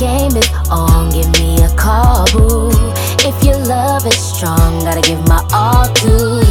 game is on, give me a call, boo. If your love is strong, gotta give my all to